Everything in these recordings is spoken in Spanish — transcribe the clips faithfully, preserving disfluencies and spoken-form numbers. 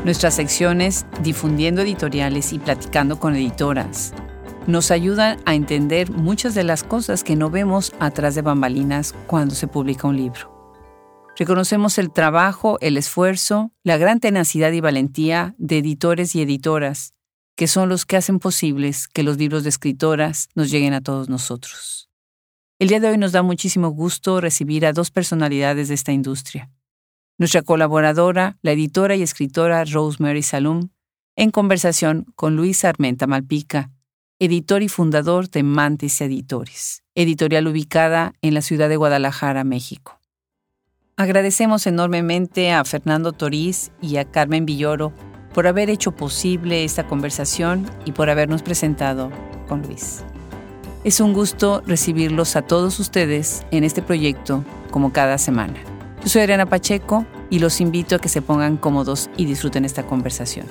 Nuestras secciones Difundiendo Editoriales y Platicando con Editoras nos ayudan a entender muchas de las cosas que no vemos atrás de bambalinas cuando se publica un libro. Reconocemos el trabajo, el esfuerzo, la gran tenacidad y valentía de editores y editoras, que son los que hacen posibles que los libros de escritoras nos lleguen a todos nosotros. El día de hoy nos da muchísimo gusto recibir a dos personalidades de esta industria. Nuestra colaboradora, la editora y escritora Rosemary Salum, en conversación con Luis Armenta Malpica, editor y fundador de Mantis Editores, editorial ubicada en la ciudad de Guadalajara, México. Agradecemos enormemente a Fernando Toriz y a Carmen Villoro por haber hecho posible esta conversación y por habernos presentado con Luis. Es un gusto recibirlos a todos ustedes en este proyecto como cada semana. Yo soy Adriana Pacheco y los invito a que se pongan cómodos y disfruten esta conversación.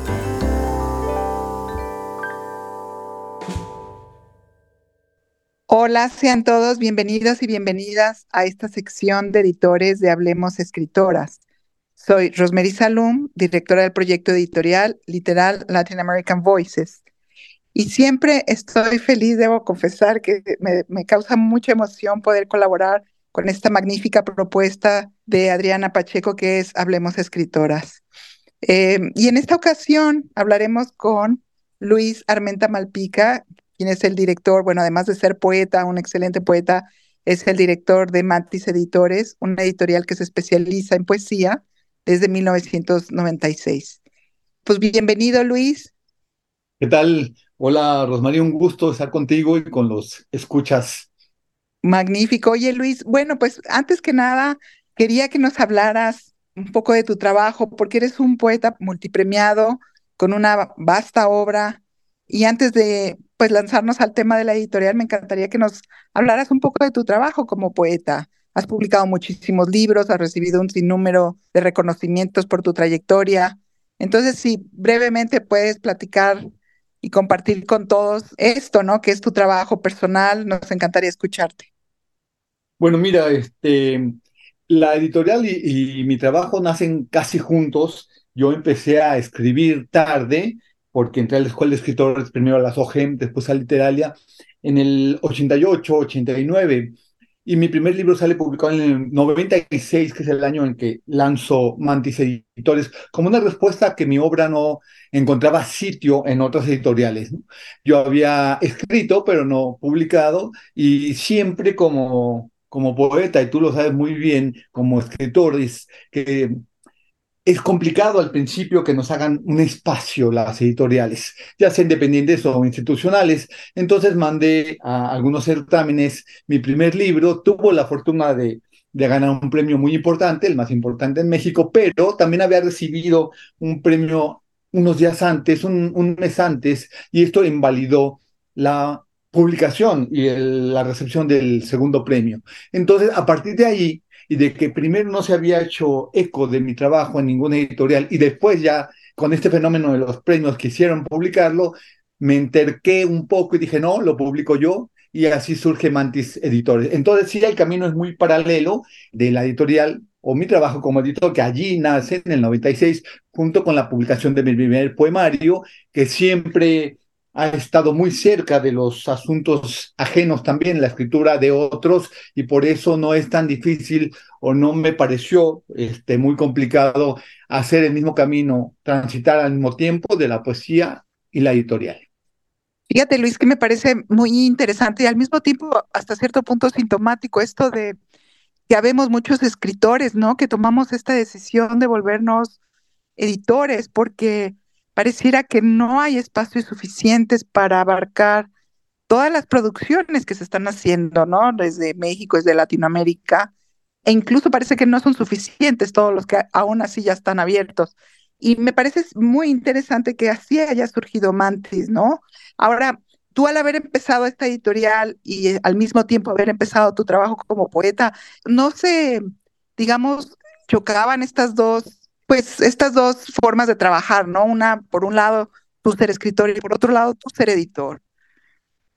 Hola, sean todos bienvenidos y bienvenidas a esta sección de editores de Hablemos Escritoras. Soy Rosemary Salum, directora del proyecto editorial Literal Latin American Voices. Y siempre estoy feliz, debo confesar, que me, me causa mucha emoción poder colaborar con esta magnífica propuesta de Adriana Pacheco, que es Hablemos Escritoras. Eh, y en esta ocasión hablaremos con Luis Armenta Malpica, quien es el director, bueno, además de ser poeta, un excelente poeta, es el director de Mantis Editores, una editorial que se especializa en poesía desde mil novecientos noventa y seis. Pues bienvenido, Luis. ¿Qué tal? Hola, Rosmaría, un gusto estar contigo y con los escuchas. Magnífico. Oye, Luis, bueno, pues antes que nada, quería que nos hablaras un poco de tu trabajo, porque eres un poeta multipremiado con una vasta obra. Y antes de pues lanzarnos al tema de la editorial, me encantaría que nos hablaras un poco de tu trabajo como poeta. Has publicado muchísimos libros, has recibido un sinnúmero de reconocimientos por tu trayectoria. Entonces, si brevemente puedes platicar y compartir con todos esto, ¿no? Que es tu trabajo personal, nos encantaría escucharte. Bueno, mira, este, la editorial y, y mi trabajo nacen casi juntos. Yo empecé a escribir tarde, porque entré a la escuela de escritores, primero a la SOGEM, después a Literalia, en el ochenta y ocho, ochenta y nueve. Y mi primer libro sale publicado en el noventa y seis, que es el año en que lanzo Mantis Editores, como una respuesta a que mi obra no encontraba sitio en otras editoriales, ¿no? Yo había escrito, pero no publicado, y siempre como, como poeta, y tú lo sabes muy bien, como escritor, es que es complicado al principio que nos hagan un espacio las editoriales, ya sea independientes o institucionales. Entonces mandé a algunos certámenes mi primer libro, tuvo la fortuna de, de ganar un premio muy importante, el más importante en México, pero también había recibido un premio unos días antes, un, un mes antes, y esto invalidó la publicación y el, la recepción del segundo premio. Entonces, a partir de ahí, y de que primero no se había hecho eco de mi trabajo en ninguna editorial y después ya con este fenómeno de los premios quisieron publicarlo, me enterqué un poco y dije, no, lo publico yo, y así surge Mantis Editores. Entonces sí, el camino es muy paralelo de la editorial o mi trabajo como editor, que allí nace en el noventa y seis, junto con la publicación de mi primer poemario, que siempre ha estado muy cerca de los asuntos ajenos también, la escritura de otros, y por eso no es tan difícil o no me pareció este, muy complicado hacer el mismo camino, transitar al mismo tiempo de la poesía y la editorial. Fíjate, Luis, que me parece muy interesante y al mismo tiempo hasta cierto punto sintomático esto de que habemos muchos escritores, ¿no? Que tomamos esta decisión de volvernos editores porque pareciera que no hay espacios suficientes para abarcar todas las producciones que se están haciendo, ¿no? Desde México, desde Latinoamérica, e incluso parece que no son suficientes todos los que aún así ya están abiertos. Y me parece muy interesante que así haya surgido Mantis, ¿no? Ahora, tú al haber empezado esta editorial y eh, al mismo tiempo haber empezado tu trabajo como poeta, ¿no se, digamos, chocaban estas dos, pues estas dos formas de trabajar, ¿no? Una, por un lado, tú ser escritor y por otro lado, tú ser editor?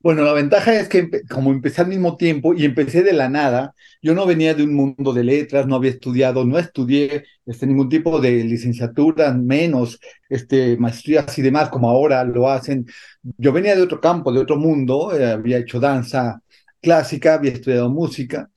Bueno, la ventaja es que empe- como empecé al mismo tiempo y empecé de la nada, yo no venía de un mundo de letras, no había estudiado, no estudié este, ningún tipo de licenciatura, menos este, maestrías y demás, como ahora lo hacen. Yo venía de otro campo, de otro mundo, eh, había hecho danza clásica, había estudiado música,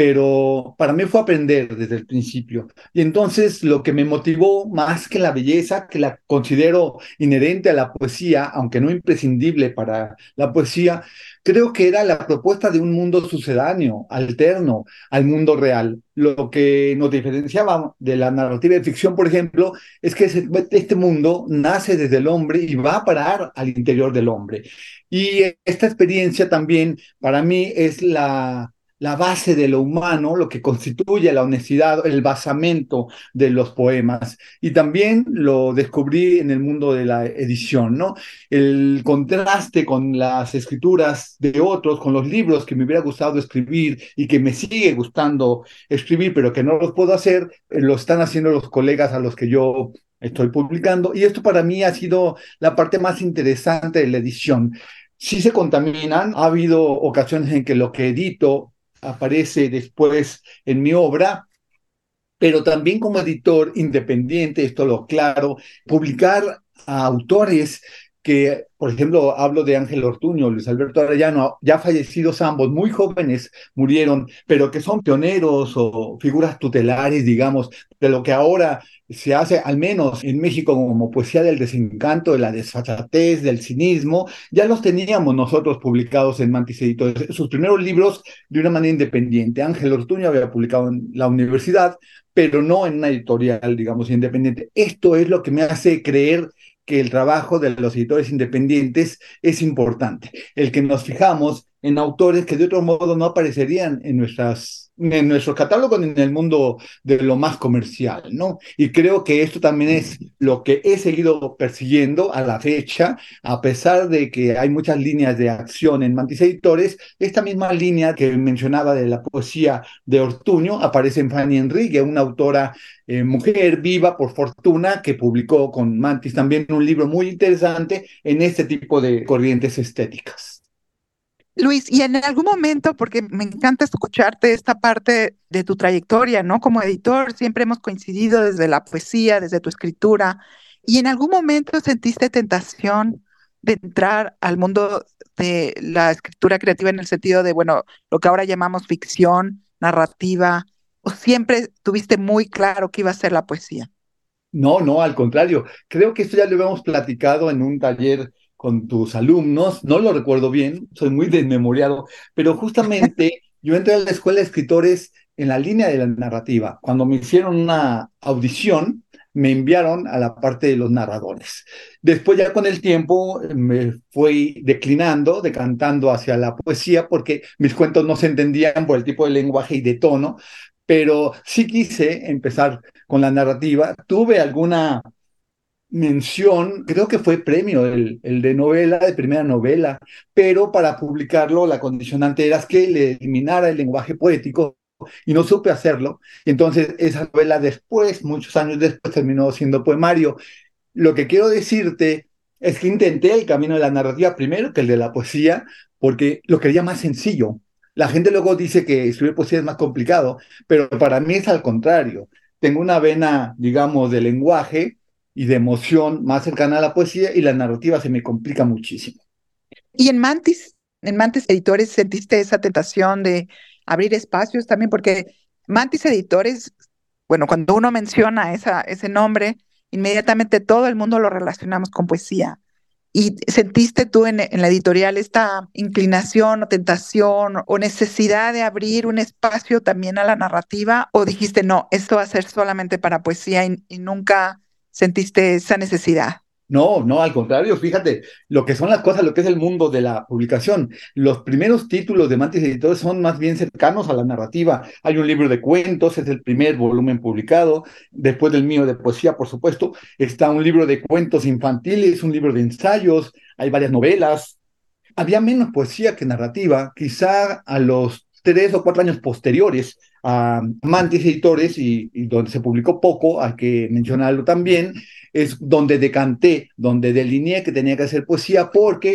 pero para mí fue aprender desde el principio. Y entonces lo que me motivó más que la belleza, que la considero inherente a la poesía, aunque no imprescindible para la poesía, creo que era la propuesta de un mundo sucedáneo, alterno al mundo real. Lo que nos diferenciaba de la narrativa de ficción, por ejemplo, es que ese- este mundo nace desde el hombre y va a parar al interior del hombre. Y esta experiencia también para mí es la, la base de lo humano, lo que constituye la honestidad, el basamento de los poemas. Y también lo descubrí en el mundo de la edición, ¿no? El contraste con las escrituras de otros, con los libros que me hubiera gustado escribir y que me sigue gustando escribir, pero que no los puedo hacer, eh, lo están haciendo los colegas a los que yo estoy publicando. Y esto para mí ha sido la parte más interesante de la edición. Sí se contaminan, ha habido ocasiones en que lo que edito aparece después en mi obra, pero también como editor independiente, esto lo claro, publicar a autores que, por ejemplo, hablo de Ángel Ortuño, Luis Alberto Arellano, ya fallecidos ambos, muy jóvenes murieron, pero que son pioneros o figuras tutelares, digamos, de lo que ahora se hace, al menos en México, como poesía del desencanto, de la desfachatez, del cinismo, ya los teníamos nosotros publicados en Mantis Editores. Sus primeros libros de una manera independiente. Ángel Ortuño había publicado en la universidad, pero no en una editorial, digamos, independiente. Esto es lo que me hace creer que el trabajo de los editores independientes es importante, el que nos fijamos en autores que de otro modo no aparecerían en, nuestras, en nuestro catálogo ni en el mundo de lo más comercial, ¿no? Y creo que esto también es lo que he seguido persiguiendo a la fecha, a pesar de que hay muchas líneas de acción en Mantis Editores, esta misma línea que mencionaba de la poesía de Ortuño aparece en Fanny Enrique, una autora eh, mujer viva por fortuna que publicó con Mantis también un libro muy interesante en este tipo de corrientes estéticas. Luis, y en algún momento, porque me encanta escucharte esta parte de tu trayectoria, ¿no? Como editor, siempre hemos coincidido desde la poesía, desde tu escritura, y en algún momento sentiste tentación de entrar al mundo de la escritura creativa en el sentido de, bueno, lo que ahora llamamos ficción, narrativa, o siempre tuviste muy claro que iba a ser la poesía. No, no, al contrario. Creo que esto ya lo habíamos platicado en un taller con tus alumnos. No lo recuerdo bien, soy muy desmemoriado, pero justamente yo entré a la escuela de escritores en la línea de la narrativa. Cuando me hicieron una audición, me enviaron a la parte de los narradores. Después ya con el tiempo eh, me fui declinando, decantando hacia la poesía, porque mis cuentos no se entendían por el tipo de lenguaje y de tono, pero sí quise empezar con la narrativa. Tuve alguna mención, creo que fue premio el, el de novela, de primera novela, pero para publicarlo la condicionante era que le eliminara el lenguaje poético y no supe hacerlo. Y entonces esa novela después, muchos años después, terminó siendo poemario. Lo que quiero decirte es que intenté el camino de la narrativa primero que el de la poesía, porque lo quería más sencillo. La gente luego dice que escribir poesía es más complicado, pero para mí es al contrario. Tengo una vena, digamos, de lenguaje y de emoción más cercana a la poesía y la narrativa se me complica muchísimo. Y en Mantis, en Mantis Editores, ¿sentiste esa tentación de abrir espacios también? Porque Mantis Editores, bueno, cuando uno menciona esa, ese nombre, inmediatamente todo el mundo lo relacionamos con poesía. ¿Y sentiste tú en, en la editorial esta inclinación o tentación o necesidad de abrir un espacio también a la narrativa? ¿O dijiste, no, esto va a ser solamente para poesía y, y nunca sentiste esa necesidad? No, no, al contrario, fíjate, lo que son las cosas, lo que es el mundo de la publicación. Los primeros títulos de Mantis Editores son más bien cercanos a la narrativa. Hay un libro de cuentos, es el primer volumen publicado. Después del mío de poesía, por supuesto, está un libro de cuentos infantiles, un libro de ensayos, hay varias novelas. Había menos poesía que narrativa, quizá a los tres o cuatro años posteriores a Mantis Editores y, y donde se publicó poco, hay que mencionarlo también, es donde decanté, donde delineé que tenía que hacer poesía, porque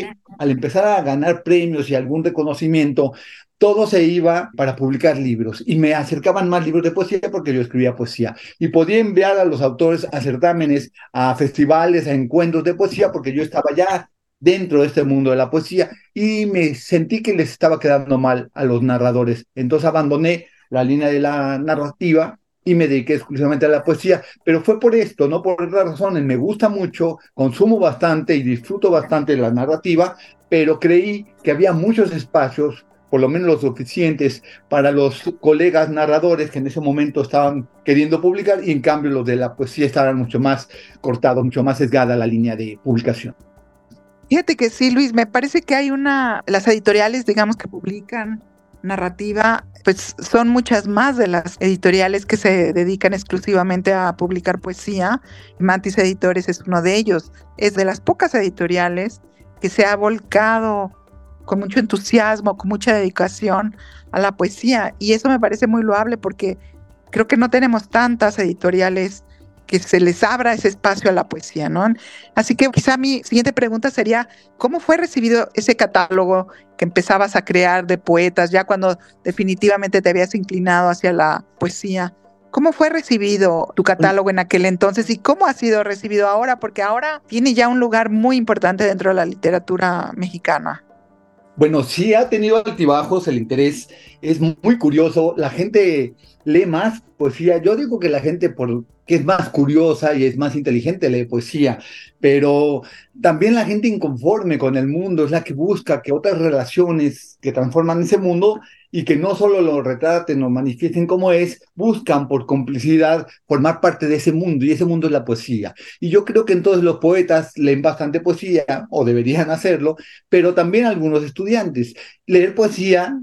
al empezar a ganar premios y algún reconocimiento, todo se iba para publicar libros y me acercaban más libros de poesía porque yo escribía poesía y podía enviar a los autores a certámenes, a festivales, a encuentros de poesía porque yo estaba ya dentro de este mundo de la poesía y me sentí que les estaba quedando mal a los narradores. Entonces abandoné la línea de la narrativa y me dediqué exclusivamente a la poesía, pero fue por esto, no por otras razones. Me gusta mucho, consumo bastante y disfruto bastante de la narrativa, pero creí que había muchos espacios, por lo menos los suficientes, para los colegas narradores que en ese momento estaban queriendo publicar y en cambio los de la poesía estaban mucho más cortados, mucho más sesgada la línea de publicación. Fíjate que sí, Luis, me parece que hay una, las editoriales, digamos, que publican narrativa, pues son muchas más de las editoriales que se dedican exclusivamente a publicar poesía. Mantis Editores es uno de ellos. Es de las pocas editoriales que se ha volcado con mucho entusiasmo, con mucha dedicación a la poesía. Y eso me parece muy loable porque creo que no tenemos tantas editoriales que se les abra ese espacio a la poesía, ¿no? Así que quizá mi siguiente pregunta sería, ¿cómo fue recibido ese catálogo que empezabas a crear de poetas, ya cuando definitivamente te habías inclinado hacia la poesía? ¿Cómo fue recibido tu catálogo en aquel entonces y cómo ha sido recibido ahora? Porque ahora tiene ya un lugar muy importante dentro de la literatura mexicana. Bueno, sí ha tenido altibajos, el interés es muy curioso, la gente lee más poesía, yo digo que la gente porque es más curiosa y es más inteligente lee poesía, pero también la gente inconforme con el mundo es la que busca que otras relaciones que transforman ese mundo y que no solo lo retraten o manifiesten como es, buscan por complicidad formar parte de ese mundo, y ese mundo es la poesía. Y yo creo que entonces los poetas leen bastante poesía, o deberían hacerlo, pero también algunos estudiantes. Leer poesía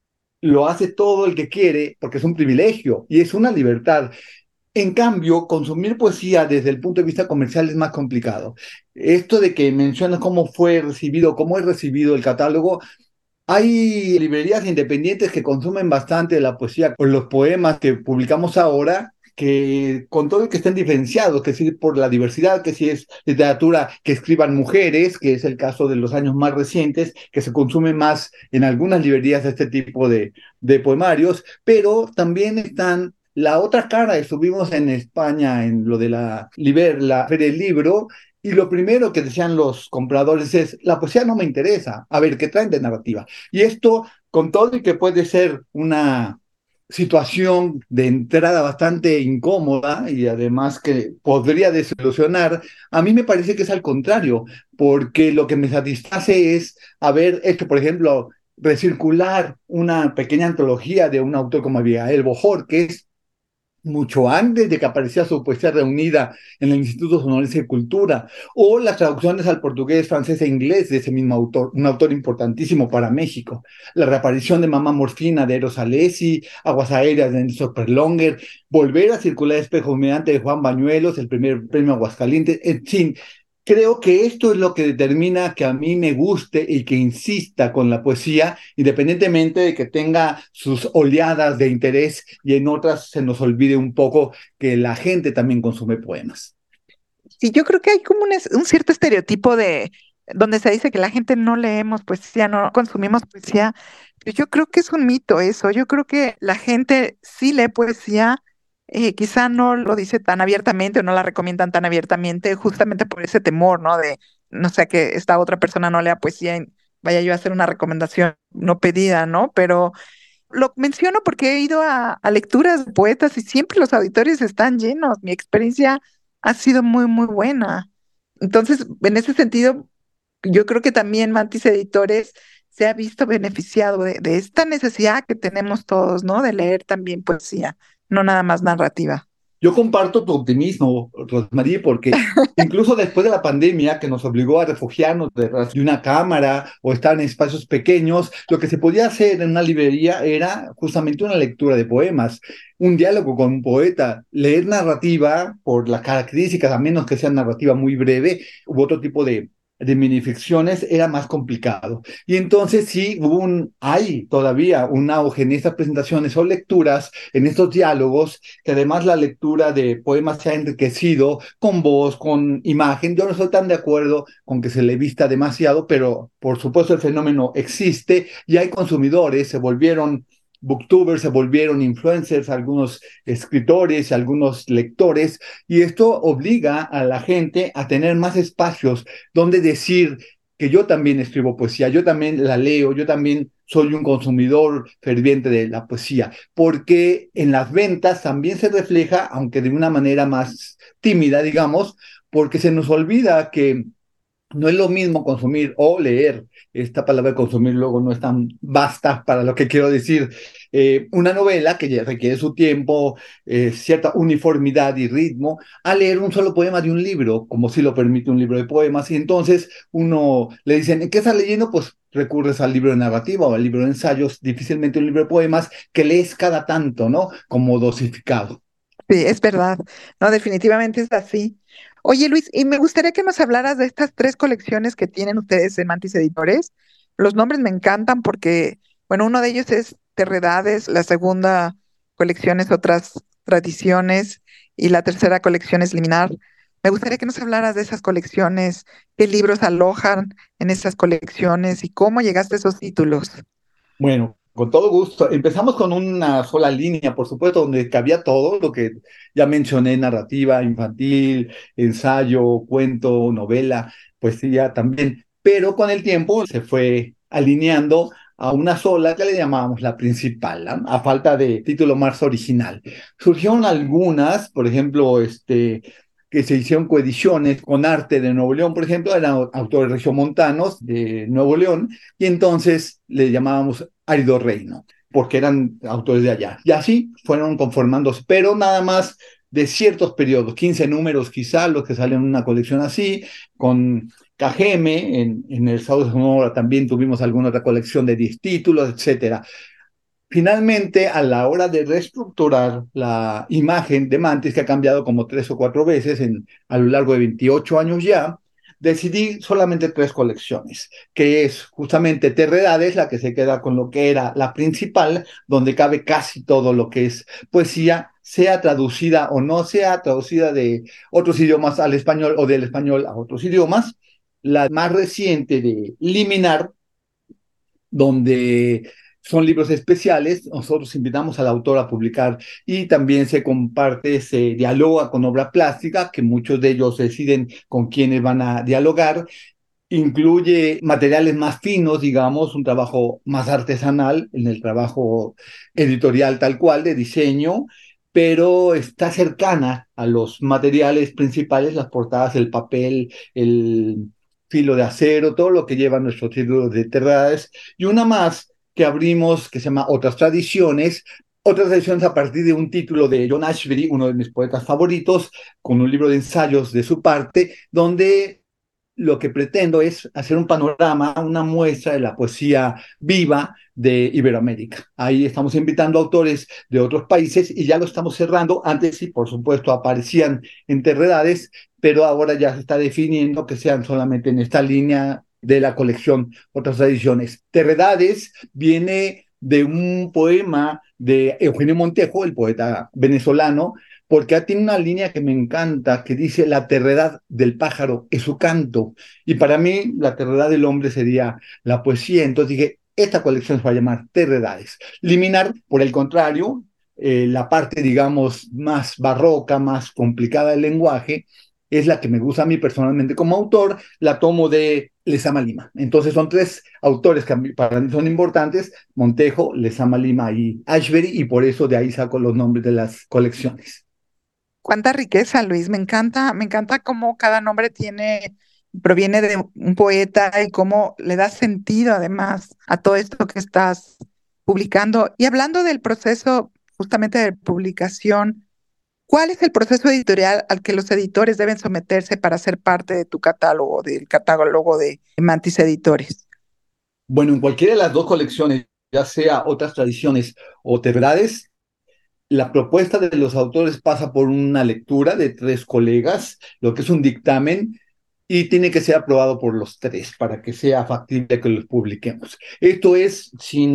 lo hace todo el que quiere, porque es un privilegio y es una libertad. En cambio, consumir poesía desde el punto de vista comercial es más complicado. Esto de que mencionas cómo fue recibido, cómo es recibido el catálogo, hay librerías independientes que consumen bastante la poesía o los poemas que publicamos ahora, que con todo el que estén diferenciados, que si por la diversidad, que si es literatura que escriban mujeres, que es el caso de los años más recientes, que se consume más en algunas librerías de este tipo de, de poemarios, pero también están la otra cara. Estuvimos en España en lo de la, Liber, la Feria del Libro, y lo primero que decían los compradores es, la poesía no me interesa, a ver, ¿qué traen de narrativa? Y esto, con todo y que puede ser una situación de entrada bastante incómoda y además que podría desilusionar, a mí me parece que es al contrario, porque lo que me satisface es haber hecho, por ejemplo, recircular una pequeña antología de un autor como Abigail Bojor, que es mucho antes de que apareciera su poesía reunida en el Instituto Sonorense de Cultura, o las traducciones al portugués, francés e inglés de ese mismo autor, un autor importantísimo para México, la reaparición de Mamá Morfina de Eros Alessi, Aguas Aéreas de Néstor Perlonger, volver a circular Espejo Humeante de Juan Bañuelos, el primer premio Aguascalientes, en fin. Creo que esto es lo que determina que a mí me guste y que insista con la poesía, independientemente de que tenga sus oleadas de interés y en otras se nos olvide un poco que la gente también consume poemas. Sí, yo creo que hay como un, es- un cierto estereotipo de donde se dice que la gente no leemos poesía, no consumimos poesía, pero yo creo que es un mito eso. Yo creo que la gente sí lee poesía, eh, quizá no lo dice tan abiertamente o no la recomiendan tan abiertamente, justamente por ese temor, ¿no? De, no sé, que esta otra persona no lea poesía y vaya yo a hacer una recomendación no pedida, ¿no? Pero lo menciono porque he ido a, a lecturas de poetas y siempre los auditorios están llenos. Mi experiencia ha sido muy, muy buena. Entonces, en ese sentido, yo creo que también Mantis Editores se ha visto beneficiado de, de esta necesidad que tenemos todos, ¿no? De leer también poesía, no nada más narrativa. Yo comparto tu optimismo, Rosmarie, porque incluso después de la pandemia que nos obligó a refugiarnos detrás de una cámara o estar en espacios pequeños, lo que se podía hacer en una librería era justamente una lectura de poemas, un diálogo con un poeta, leer narrativa por las características, a menos que sea narrativa muy breve, u otro tipo de de minificciones era más complicado. Y entonces sí, hubo un, hay todavía un auge en estas presentaciones o lecturas, en estos diálogos, que además la lectura de poemas se ha enriquecido con voz, con imagen. Yo no estoy tan de acuerdo con que se le vista demasiado, pero por supuesto el fenómeno existe y hay consumidores, se volvieron booktubers, se volvieron influencers, algunos escritores, algunos lectores, y esto obliga a la gente a tener más espacios donde decir que yo también escribo poesía, yo también la leo, yo también soy un consumidor ferviente de la poesía, porque en las ventas también se refleja, aunque de una manera más tímida, digamos, porque se nos olvida que no es lo mismo consumir o leer. Esta palabra de consumir luego no es tan vasta para lo que quiero decir. Eh, una novela que ya requiere su tiempo, eh, cierta uniformidad y ritmo, a leer un solo poema de un libro, como si lo permite un libro de poemas. Y entonces uno le dicen, ¿qué estás leyendo? Pues recurres al libro de narrativa o al libro de ensayos, difícilmente un libro de poemas que lees cada tanto, ¿no? Como dosificado. Sí, es verdad. No, definitivamente es así. Oye, Luis, y me gustaría que nos hablaras de estas tres colecciones que tienen ustedes en Mantis Editores. Los nombres me encantan porque, bueno, uno de ellos es Terredades, la segunda colección es Otras Tradiciones y la tercera colección es Liminar. Me gustaría que nos hablaras de esas colecciones, qué libros alojan en esas colecciones y cómo llegaste a esos títulos. Bueno, con todo gusto. Empezamos con una sola línea, por supuesto, donde cabía todo lo que ya mencioné: narrativa, infantil, ensayo, cuento, novela, poesía también. Pero con el tiempo se fue alineando a una sola que le llamábamos la principal, ¿no? A falta de título más original. Surgieron algunas, por ejemplo, este, que se hicieron coediciones con Arte de Nuevo León, por ejemplo, eran autores regiomontanos de Nuevo León, y entonces le llamábamos Árido Reino, porque eran autores de allá. Y así fueron conformándose, pero nada más de ciertos periodos, quince números quizá, los que salen en una colección así, con Cajeme, en, en el Estado de Sonora también tuvimos alguna otra colección de diez títulos, etcétera. Finalmente, a la hora de reestructurar la imagen de Mantis, que ha cambiado como tres o cuatro veces en, a lo largo de veintiocho años ya, decidí solamente tres colecciones, que es justamente Terredades, la que se queda con lo que era la principal, donde cabe casi todo lo que es poesía, sea traducida o no sea traducida de otros idiomas al español o del español a otros idiomas. La más reciente de Liminar, donde son libros especiales. Nosotros invitamos al autor a publicar y también se comparte, se dialoga con obra plástica, que muchos de ellos deciden con quiénes van a dialogar. Incluye materiales más finos, digamos, un trabajo más artesanal en el trabajo editorial tal cual, de diseño, pero está cercana a los materiales principales, las portadas, el papel, el filo de acero, todo lo que lleva nuestros títulos de terradas, y una más que abrimos que se llama Otras Tradiciones, otras tradiciones a partir de un título de John Ashbery, uno de mis poetas favoritos, con un libro de ensayos de su parte, donde lo que pretendo es hacer un panorama, una muestra de la poesía viva de Iberoamérica. Ahí estamos invitando autores de otros países y ya lo estamos cerrando. Antes sí, por supuesto, aparecían en Terredades, pero ahora ya se está definiendo que sean solamente en esta línea de la colección Otras Tradiciones. Terredades viene de un poema de Eugenio Montejo, el poeta venezolano, porque tiene una línea que me encanta, que dice: la terredad del pájaro es su canto. Y para mí, la terredad del hombre sería la poesía. Entonces dije, esta colección se va a llamar Terredades. Liminar, por el contrario, eh, la parte, digamos, más barroca, más complicada del lenguaje, es la que me gusta a mí personalmente como autor. La tomo de Lezama Lima. Entonces son tres autores que para mí son importantes: Montejo, Lezama Lima y Ashbery, y por eso de ahí saco los nombres de las colecciones. Cuánta riqueza, Luis. Me encanta, me encanta cómo cada nombre tiene, proviene de un poeta y cómo le da sentido además a todo esto que estás publicando. Y hablando del proceso justamente de publicación, ¿cuál es el proceso editorial al que los editores deben someterse para ser parte de tu catálogo, del catálogo de Mantis Editores? Bueno, en cualquiera de las dos colecciones, ya sea Otras Tradiciones o Terredades, la propuesta de los autores pasa por una lectura de tres colegas, lo que es un dictamen, y tiene que ser aprobado por los tres para que sea factible que los publiquemos. Esto es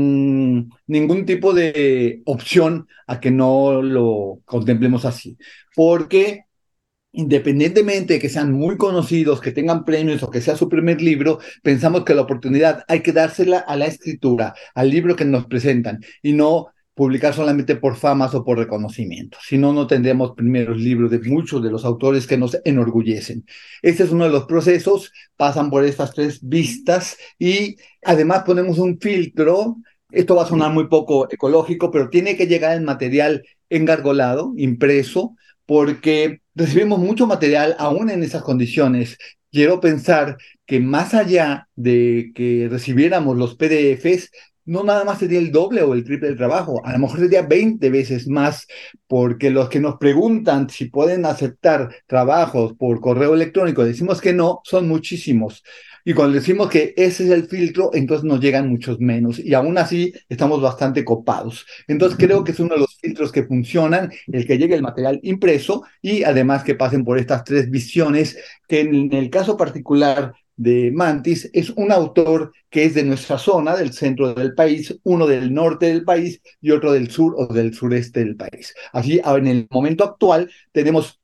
sin ningún tipo de opción a que no lo contemplemos así, porque independientemente de que sean muy conocidos, que tengan premios o que sea su primer libro, pensamos que la oportunidad hay que dársela a la escritura, al libro que nos presentan, y no publicar solamente por famas o por reconocimiento. Si no, no tendríamos primeros libros de muchos de los autores que nos enorgullecen. Este es uno de los procesos, pasan por estas tres vistas y además ponemos un filtro. Esto va a sonar muy poco ecológico, pero tiene que llegar el material engargolado, impreso, porque recibimos mucho material aún en esas condiciones. Quiero pensar que más allá de que recibiéramos los P D Efes, no nada más sería el doble o el triple del trabajo, a lo mejor sería veinte veces más, porque los que nos preguntan si pueden aceptar trabajos por correo electrónico, decimos que no, son muchísimos. Y cuando decimos que ese es el filtro, entonces nos llegan muchos menos. Y aún así estamos bastante copados. Entonces creo que es uno de los filtros que funcionan, el que llegue el material impreso y además que pasen por estas tres visiones, que en el caso particular de Mantis es un autor que es de nuestra zona, del centro del país, uno del norte del país y otro del sur o del sureste del país. Así, en el momento actual tenemos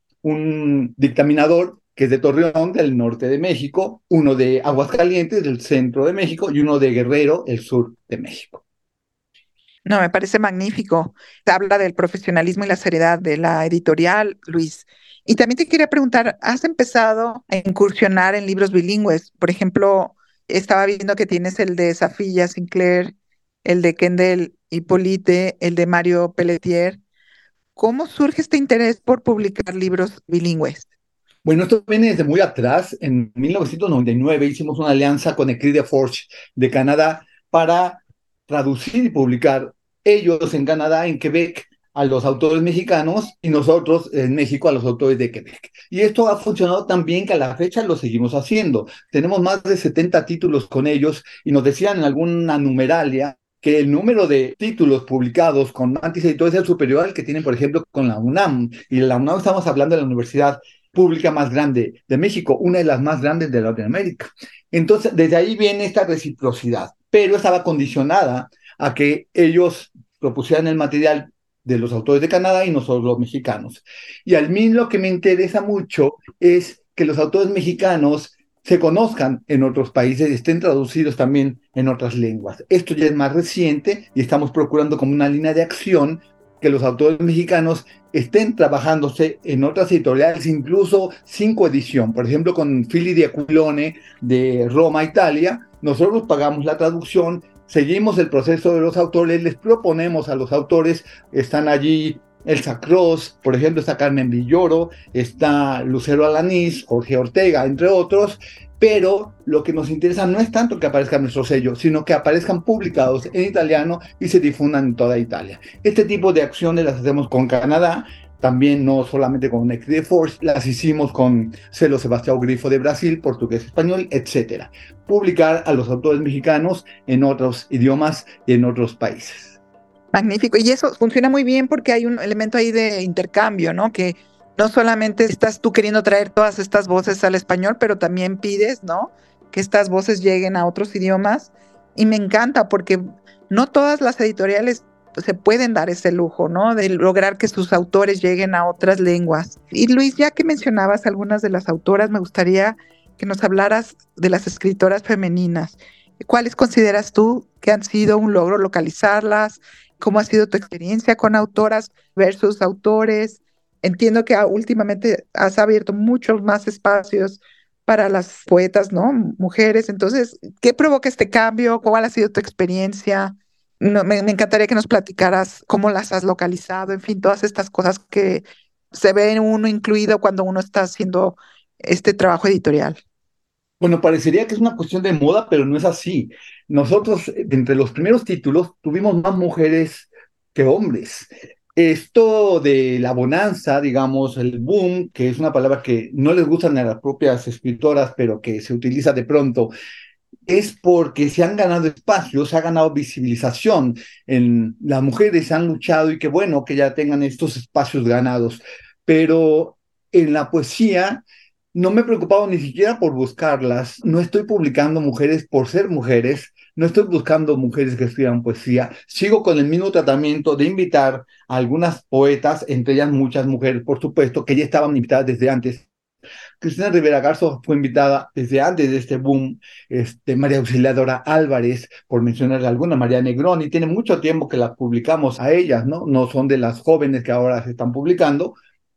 un dictaminador que es de Torreón, del norte de México, uno de Aguascalientes, del centro de México, y uno de Guerrero, el sur de México. No, me parece magnífico. Habla del profesionalismo y la seriedad de la editorial, Luis. Y también te quería preguntar, ¿has empezado a incursionar en libros bilingües? Por ejemplo, estaba viendo que tienes el de Safiya Sinclair, el de Kendall Hippolyte, el de Mario Pelletier. ¿Cómo surge este interés por publicar libros bilingües? Bueno, esto viene desde muy atrás. En mil novecientos noventa y nueve hicimos una alianza con Écrit de Forge de Canadá para traducir y publicar ellos en Canadá, en Quebec, a los autores mexicanos y nosotros en México a los autores de Quebec. Y esto ha funcionado tan bien que a la fecha lo seguimos haciendo. Tenemos más de setenta títulos con ellos y nos decían en alguna numeralia que el número de títulos publicados con Mantis Editores es superior al que tienen, por ejemplo, con la UNAM. Y la UNAM estamos hablando de la universidad pública más grande de México, una de las más grandes de Latinoamérica. Entonces, desde ahí viene esta reciprocidad, pero estaba condicionada a que ellos propusieran el material de los autores de Canadá y nosotros los mexicanos. Y a mí lo que me interesa mucho es que los autores mexicanos se conozcan en otros países y estén traducidos también en otras lenguas. Esto ya es más reciente y estamos procurando como una línea de acción que los autores mexicanos estén trabajándose en otras editoriales, incluso sin coedición. Por ejemplo, con Fili di Aquilone de Roma, Italia, nosotros pagamos la traducción, seguimos el proceso de los autores, les proponemos a los autores, están allí Elsa Cross, por ejemplo, está Carmen Villoro, está Lucero Alanís, Jorge Ortega, entre otros, pero lo que nos interesa no es tanto que aparezca nuestro sello, sino que aparezcan publicados en italiano y se difundan en toda Italia. Este tipo de acciones las hacemos con Canadá, también no solamente con Écrit de Forge, las hicimos con Celo Sebastião Grifo de Brasil, portugués, español, etcétera. Publicar a los autores mexicanos en otros idiomas y en otros países. Magnífico. Y eso funciona muy bien porque hay un elemento ahí de intercambio, ¿no? Que no solamente estás tú queriendo traer todas estas voces al español, pero también pides, ¿no? Que estas voces lleguen a otros idiomas. Y me encanta porque no todas las editoriales se pueden dar ese lujo, ¿no? De lograr que sus autores lleguen a otras lenguas. Y Luis, ya que mencionabas algunas de las autoras, me gustaría que nos hablaras de las escritoras femeninas. ¿Cuáles consideras tú que han sido un logro localizarlas? ¿Cómo ha sido tu experiencia con autoras versus autores? Entiendo que últimamente has abierto muchos más espacios para las poetas, ¿no? Mujeres. Entonces, ¿qué provoca este cambio? ¿Cuál ha sido tu experiencia? No, me, me encantaría que nos platicaras cómo las has localizado, en fin, todas estas cosas que se ve en uno incluido cuando uno está haciendo este trabajo editorial. Bueno, parecería que es una cuestión de moda, pero no es así. Nosotros, entre los primeros títulos, tuvimos más mujeres que hombres. Esto de la bonanza, digamos, el boom, que es una palabra que no les gustan a las propias escritoras, pero que se utiliza de pronto, es porque se han ganado espacios, se ha ganado visibilización. En, las mujeres han luchado y qué bueno que ya tengan estos espacios ganados. Pero en la poesía no me he preocupado ni siquiera por buscarlas. No estoy publicando mujeres por ser mujeres. No estoy buscando mujeres que escriban poesía. Sigo con el mismo tratamiento de invitar a algunas poetas, entre ellas muchas mujeres, por supuesto, que ya estaban invitadas desde antes. Cristina Rivera Garzo fue invitada desde antes de este boom, este, María Auxiliadora Álvarez, por mencionarle alguna, María Negroni, tiene mucho tiempo que las publicamos a ellas, ¿no? No son de las jóvenes que ahora se están publicando,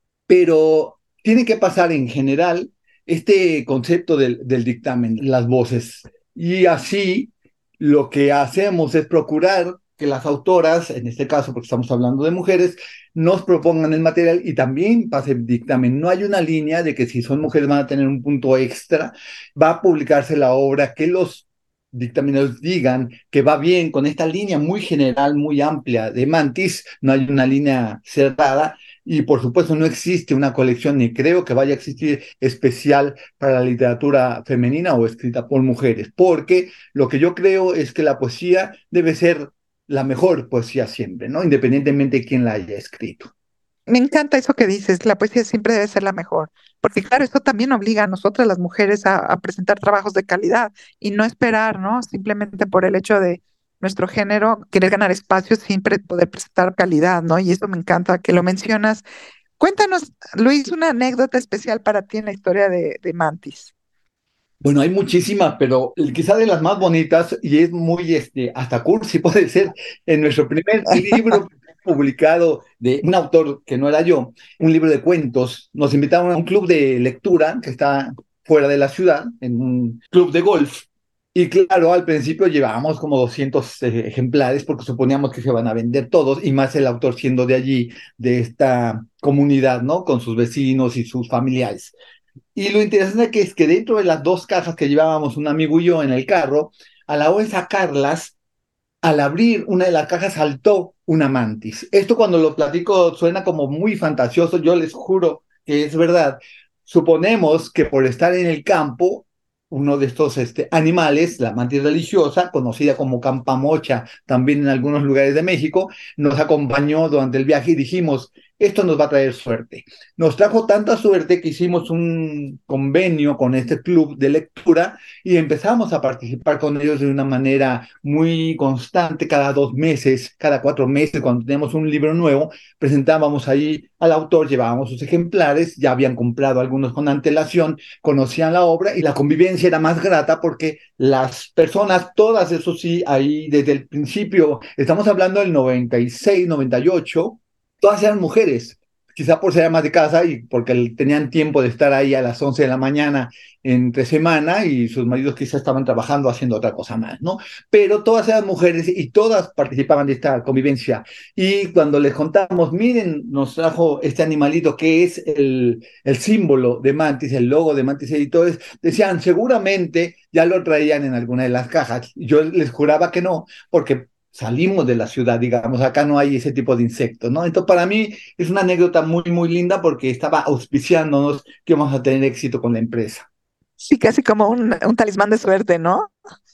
pero tiene que pasar en general este concepto del, del dictamen, las voces. Y así lo que hacemos es procurar que las autoras, en este caso porque estamos hablando de mujeres, nos propongan el material y también pase el dictamen. No hay una línea de que si son mujeres van a tener un punto extra, va a publicarse la obra, que los dictamineros digan que va bien con esta línea muy general, muy amplia de Mantis, no hay una línea cerrada. Y por supuesto no existe una colección, ni creo que vaya a existir especial para la literatura femenina o escrita por mujeres, porque lo que yo creo es que la poesía debe ser la mejor poesía siempre, ¿no? Independientemente de quién la haya escrito. Me encanta eso que dices, la poesía siempre debe ser la mejor, porque claro, esto también obliga a nosotras las mujeres a, a presentar trabajos de calidad y no esperar, ¿no? Simplemente por el hecho de nuestro género querer ganar espacio sin pre- poder presentar calidad, ¿no? Y eso me encanta que lo mencionas. Cuéntanos, Luis, una anécdota especial para ti en la historia de, de Mantis. Bueno, hay muchísimas, pero quizá de las más bonitas, y es muy, este, hasta cursi puede ser, en nuestro primer libro publicado de un autor que no era yo, un libro de cuentos, nos invitaron a un club de lectura que está fuera de la ciudad, en un club de golf, y claro, al principio llevábamos como doscientos eh, ejemplares porque suponíamos que se van a vender todos, y más el autor siendo de allí, de esta comunidad, ¿no? Con sus vecinos y sus familiares. Y lo interesante que es que dentro de las dos cajas que llevábamos un amigo y yo en el carro, a la hora de sacarlas, al abrir una de las cajas saltó una mantis. Esto cuando lo platico suena como muy fantasioso, yo les juro que es verdad. Suponemos que por estar en el campo, uno de estos este, animales, la mantis religiosa, conocida como campamocha también en algunos lugares de México, nos acompañó durante el viaje y dijimos, esto nos va a traer suerte. Nos trajo tanta suerte que hicimos un convenio con este club de lectura y empezamos a participar con ellos de una manera muy constante, cada dos meses, cada cuatro meses, cuando teníamos un libro nuevo, presentábamos ahí al autor, llevábamos sus ejemplares, ya habían comprado algunos con antelación, conocían la obra y la convivencia era más grata porque las personas, todas, eso sí, ahí desde el principio, estamos hablando del noventa y seis, noventa y ocho, todas eran mujeres, quizá por ser amas de casa y porque tenían tiempo de estar ahí a las once de la mañana entre semana y sus maridos quizá estaban trabajando haciendo otra cosa más, ¿no? Pero todas eran mujeres y todas participaban de esta convivencia. Y cuando les contamos, miren, nos trajo este animalito que es el, el símbolo de Mantis, el logo de Mantis Editores, decían, seguramente ya lo traían en alguna de las cajas. Yo les juraba que no, porque salimos de la ciudad, digamos, acá no hay ese tipo de insectos, ¿no? Entonces, para mí es una anécdota muy, muy linda porque estaba auspiciándonos que vamos a tener éxito con la empresa. Sí, casi como un, un talismán de suerte, ¿no?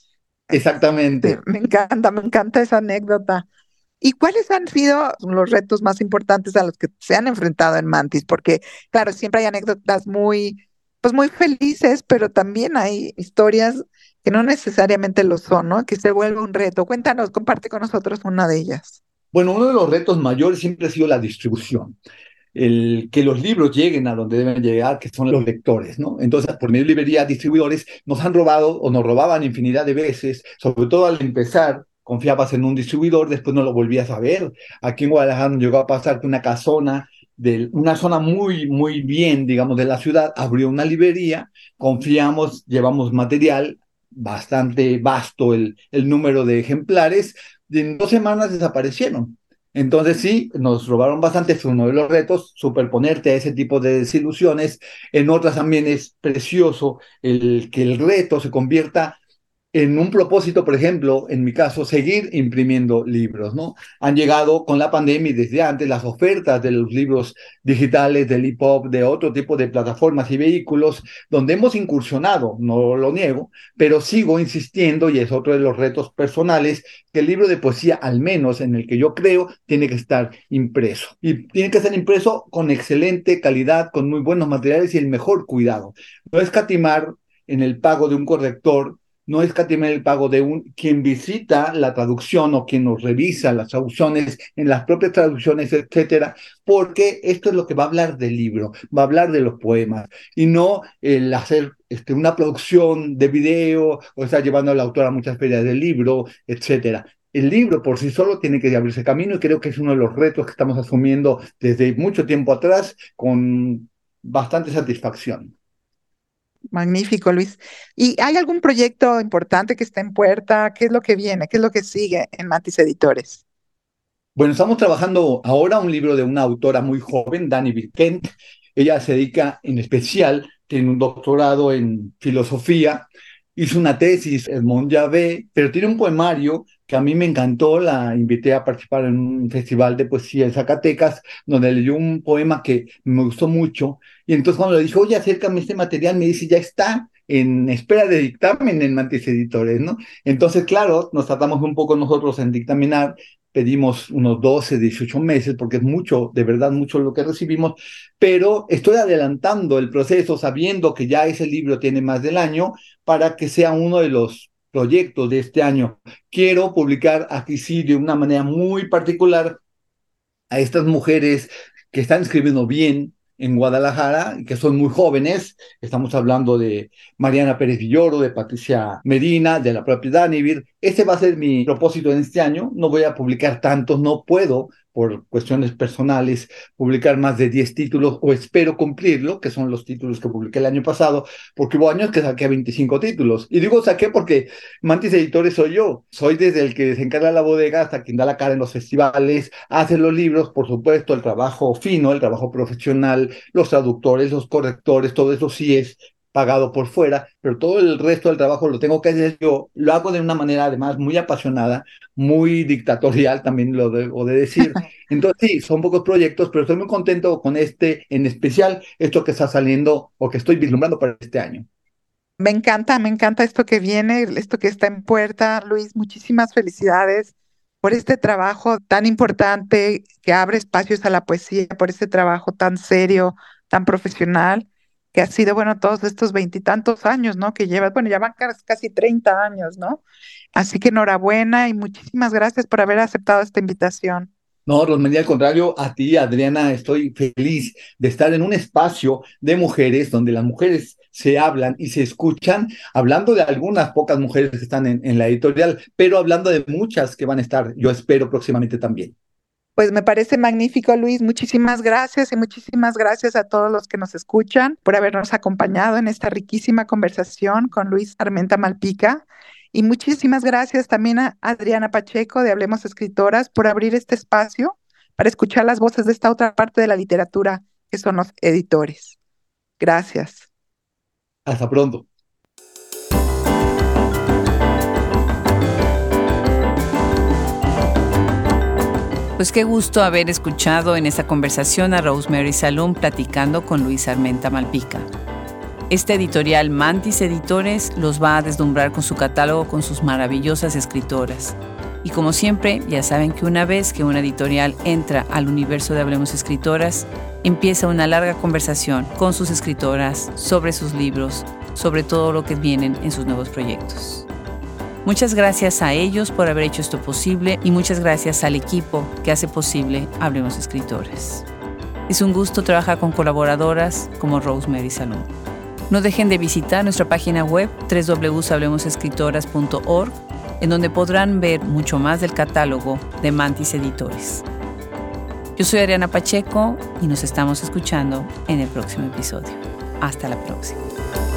Sí, Exactamente. me encanta, me encanta esa anécdota. ¿Y cuáles han sido los retos más importantes a los que se han enfrentado en Mantis? Porque, claro, siempre hay anécdotas muy, pues muy felices, pero también hay historias que no necesariamente lo son, ¿no? Que se vuelve un reto. Cuéntanos, comparte con nosotros una de ellas. Bueno, uno de los retos mayores siempre ha sido la distribución, el que los libros lleguen a donde deben llegar, que son los lectores, ¿no? Entonces, por medio de librerías, distribuidores, nos han robado o nos robaban infinidad de veces, sobre todo al empezar, confiabas en un distribuidor, después no lo volvías a ver. Aquí en Guadalajara nos llegó a pasar que una casona, de una zona muy, muy bien, digamos, de la ciudad, abrió una librería, confiamos, llevamos material, bastante vasto el, el número de ejemplares, y en dos semanas desaparecieron. Entonces sí, nos robaron bastante, fue uno de los retos, superponerte a ese tipo de desilusiones. En otras también es precioso el que el reto se convierta en un propósito, por ejemplo, en mi caso, seguir imprimiendo libros, ¿no? Han llegado con la pandemia y desde antes las ofertas de los libros digitales, del E P U B, de otro tipo de plataformas y vehículos, donde hemos incursionado, no lo niego, pero sigo insistiendo, y es otro de los retos personales, que el libro de poesía, al menos en el que yo creo, tiene que estar impreso. Y tiene que ser impreso con excelente calidad, con muy buenos materiales y el mejor cuidado. No escatimar en el pago de un corrector, no escatimar el pago de un quien visita la traducción o quien nos revisa las traducciones en las propias traducciones, etcétera, porque esto es lo que va a hablar del libro, va a hablar de los poemas, y no el hacer este, una producción de video o estar llevando al autor a muchas ferias del libro, etcétera. El libro por sí solo tiene que abrirse camino y creo que es uno de los retos que estamos asumiendo desde mucho tiempo atrás con bastante satisfacción. Magnífico, Luis. ¿Y hay algún proyecto importante que está en puerta? ¿Qué es lo que viene? ¿Qué es lo que sigue en Mantis Editores? Bueno, estamos trabajando ahora un libro de una autora muy joven, Dani Birkent. Ella se dedica en especial, tiene un doctorado en filosofía, hizo una tesis en Monjavé, pero tiene un poemario que a mí me encantó. La invité a participar en un festival de poesía en Zacatecas, donde leyó un poema que me gustó mucho. Y entonces cuando le dije, oye, acércame este material, me dice, ya está en espera de dictamen en Mantis Editores, ¿no? Entonces, claro, nos tratamos un poco nosotros en dictaminar. Pedimos unos doce, dieciocho meses, porque es mucho, de verdad, mucho lo que recibimos, pero estoy adelantando el proceso sabiendo que ya ese libro tiene más del año para que sea uno de los proyectos de este año. Quiero publicar aquí sí de una manera muy particular a estas mujeres que están escribiendo bien en Guadalajara, que son muy jóvenes. Estamos hablando de Mariana Pérez Villoro, de Patricia Medina, de la propia Danivir. Ese va a ser mi propósito en este año. No voy a publicar tantos, no puedo, por cuestiones personales, publicar más de diez títulos, o espero cumplirlo, que son los títulos que publiqué el año pasado, porque hubo años que saqué veinticinco títulos. Y digo saqué porque Mantis Editores soy yo. Soy desde el que se encarga la bodega hasta quien da la cara en los festivales, hace los libros, por supuesto, el trabajo fino, el trabajo profesional, los traductores, los correctores, todo eso sí es pagado por fuera, pero todo el resto del trabajo lo tengo que hacer yo. Lo hago de una manera además muy apasionada, muy dictatorial, también lo debo de decir. Entonces sí, son pocos proyectos, pero estoy muy contento con este, en especial esto que está saliendo o que estoy vislumbrando para este año. Me encanta, me encanta esto que viene, esto que está en puerta. Luis, muchísimas felicidades por este trabajo tan importante que abre espacios a la poesía, por este trabajo tan serio, tan profesional, que ha sido, bueno, todos estos veintitantos años, ¿no? Que llevas, bueno, ya van casi treinta años, ¿no? Así que enhorabuena y muchísimas gracias por haber aceptado esta invitación. No, Rosmery, al contrario, a ti, Adriana, estoy feliz de estar en un espacio de mujeres donde las mujeres se hablan y se escuchan, hablando de algunas pocas mujeres que están en, en la editorial, pero hablando de muchas que van a estar, yo espero, próximamente también. Pues me parece magnífico, Luis. Muchísimas gracias y muchísimas gracias a todos los que nos escuchan por habernos acompañado en esta riquísima conversación con Luis Armenta Malpica. Y muchísimas gracias también a Adriana Pacheco de Hablemos Escritoras por abrir este espacio para escuchar las voces de esta otra parte de la literatura, que son los editores. Gracias. Hasta pronto. Pues qué gusto haber escuchado en esta conversación a Rosemary Salum platicando con Luis Armenta Malpica. Este editorial Mantis Editores los va a deslumbrar con su catálogo con sus maravillosas escritoras. Y como siempre, ya saben que una vez que una editorial entra al universo de Hablemos Escritoras, empieza una larga conversación con sus escritoras sobre sus libros, sobre todo lo que vienen en sus nuevos proyectos. Muchas gracias a ellos por haber hecho esto posible y muchas gracias al equipo que hace posible Hablemos Escritoras. Es un gusto trabajar con colaboradoras como Rosemary Salum. No dejen de visitar nuestra página web doble u doble u doble u punto hablemos escritoras punto org, en donde podrán ver mucho más del catálogo de Mantis Editores. Yo soy Adriana Pacheco y nos estamos escuchando en el próximo episodio. Hasta la próxima.